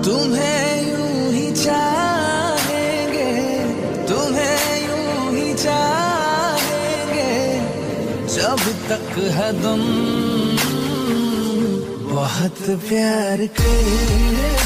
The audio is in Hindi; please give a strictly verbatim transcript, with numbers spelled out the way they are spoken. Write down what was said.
तुम्हें यूं ही चाहेंगे, तुम्हें यूं ही चाहेंगे जब तक है दम, बहुत प्यार के